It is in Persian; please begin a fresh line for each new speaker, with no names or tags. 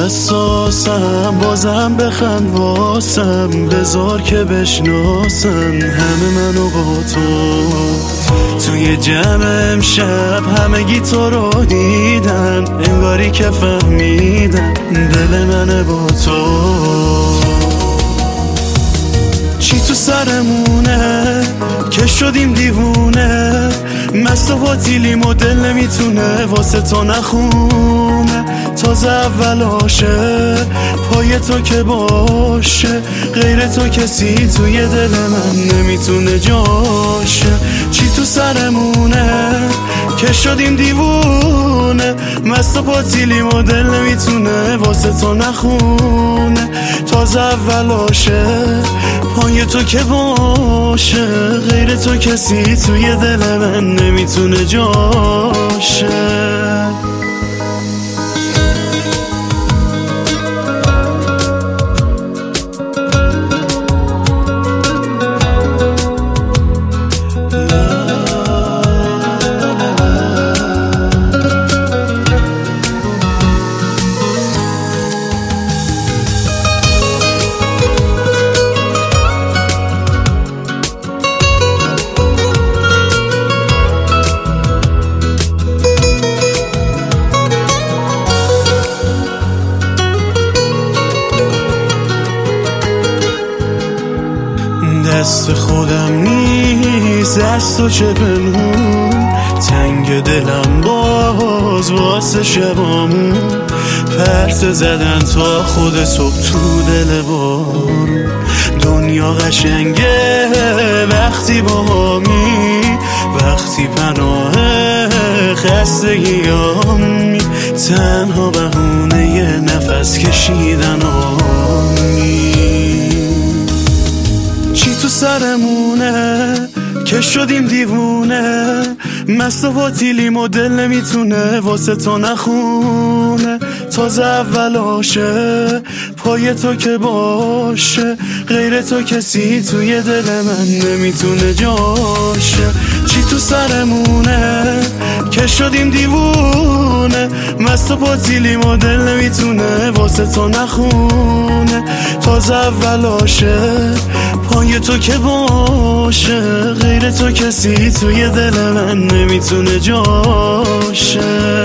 حساسم، بازم بخند واسم، بذار که بشناسن همه منو با تو. توی جمع امشب همگی تو رو دیدن، انگاری که فهمیدن دل منه با تو. چی تو سرمونه که شدیم دیوونه، مست و باطیلیم و دل نمیتونه واسه تو نخونه. تازه اولاشه پای تو که باشه، غیر تو کسی توی دل من نمیتونه جاشه. چی تو سرمونه که شدیم دیوونه، مست و باطیلیم و دل نمیتونه واسه تو نخونه. تازه اولاشه پای تو که باشه، غیر تو کسی توی دل من نمیتونه جاشه. دست خودم نیست دست و چه پنهون، تنگ دلم باز واسه شبامون. پرت زدن تا خود صبح تو دل بارون. دنیا قشنگه وقتی باهامی، وقتی پناه خستگیامی، تنها بهونه یه نفس کشیدن آمی. چی تو سرمونه که شدیم دیوونه، مست و باطیلیم و دل نمیتونه واسه تو نخونه. تازه اولاشه پای تو که باشه، غیر تو کسی توی دل من نمیتونه جاشه. چی تو سرمونه که شدیم دیوونه، مست و باطیلیم و دل نمیتونه واسه تو نخونه. تازه اولاشه پای تو که باشه، غیر تو کسی توی دل من نمیتونه جاشه.